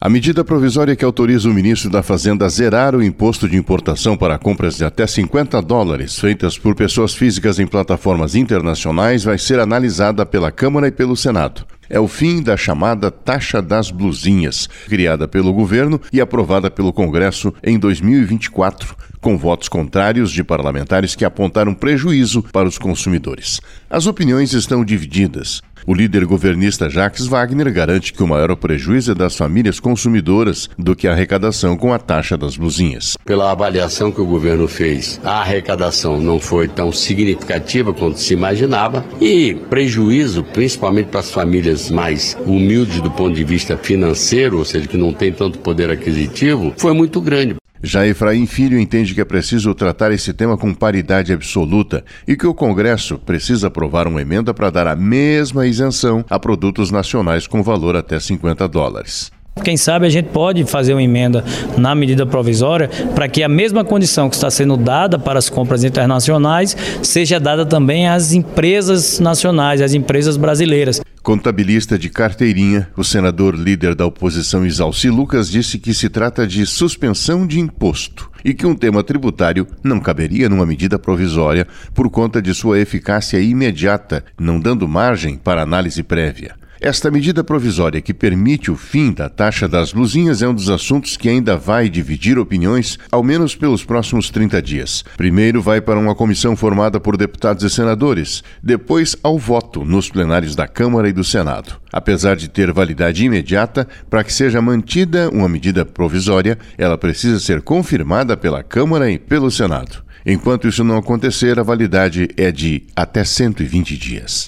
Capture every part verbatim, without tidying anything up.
A medida provisória que autoriza o ministro da Fazenda a zerar o imposto de importação para compras de até cinquenta dólares feitas por pessoas físicas em plataformas internacionais vai ser analisada pela Câmara e pelo Senado. É o fim da chamada taxa das blusinhas, criada pelo governo e aprovada pelo Congresso em dois mil e vinte e quatro, com votos contrários de parlamentares que apontaram prejuízo para os consumidores. As opiniões estão divididas. O líder governista Jacques Wagner garante que o maior prejuízo é das famílias consumidoras do que a arrecadação com a taxa das blusinhas. Pela avaliação que o governo fez, a arrecadação não foi tão significativa quanto se imaginava e prejuízo, principalmente para as famílias mais humildes do ponto de vista financeiro, ou seja, que não tem tanto poder aquisitivo, foi muito grande. Já Efraim Filho entende que é preciso tratar esse tema com paridade absoluta e que o Congresso precisa aprovar uma emenda para dar a mesma isenção a produtos nacionais com valor até cinquenta dólares. Quem sabe a gente pode fazer uma emenda na medida provisória para que a mesma condição que está sendo dada para as compras internacionais seja dada também às empresas nacionais, às empresas brasileiras. Contabilista de carteirinha, o senador líder da oposição Isalci Lucas disse que se trata de suspensão de imposto e que um tema tributário não caberia numa medida provisória por conta de sua eficácia imediata, não dando margem para análise prévia. Esta medida provisória que permite o fim da taxa das blusinhas é um dos assuntos que ainda vai dividir opiniões, ao menos pelos próximos trinta dias. Primeiro vai para uma comissão formada por deputados e senadores, depois ao voto nos plenários da Câmara e do Senado. Apesar de ter validade imediata, para que seja mantida uma medida provisória, ela precisa ser confirmada pela Câmara e pelo Senado. Enquanto isso não acontecer, a validade é de até cento e vinte dias.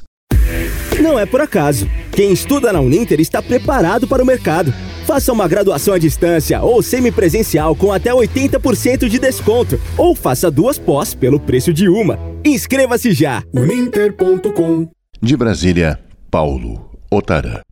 Não é por acaso. Quem estuda na Uninter está preparado para o mercado. Faça uma graduação à distância ou semipresencial com até oitenta por cento de desconto. Ou faça duas pós pelo preço de uma. Inscreva-se já! uninter ponto com. De Brasília, Paulo Otarã.